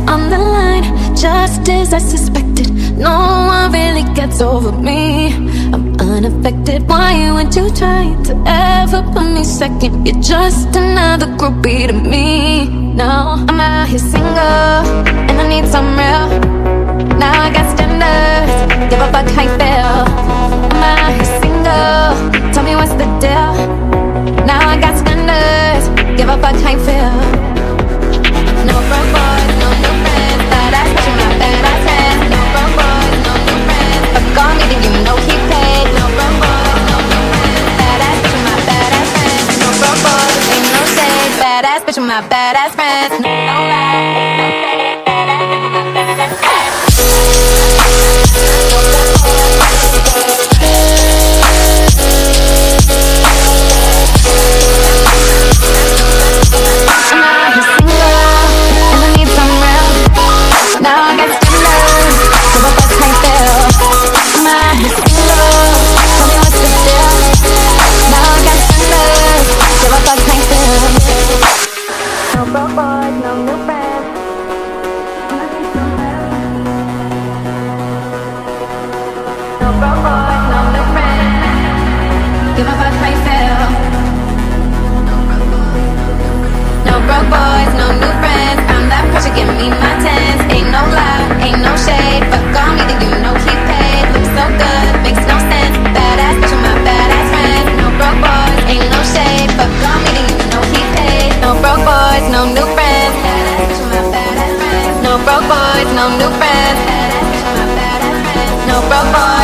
on the line, just as I suspected. No one really gets over me. I'm unaffected. Why would you try to ever put me second? You're just another groupie to me. Now I'm out here single, and I need some real. Now I got standards, give a fuck how you feel. I'm out here single, tell me what's the deal. Now I got standards, give a fuck how you feel. No broke boys, no new friends, badass bitch in my badass friends. No broke boys, no new friends, fuck on me then you know he paid. No broke boys, no new friends, badass bitch in my badass friends. No broke boys, ain't no shade, badass bitch in my badass friends. No lie, ain't no shade, badass bitch in my badass friends. No broke boys, no new friends. No broke boys.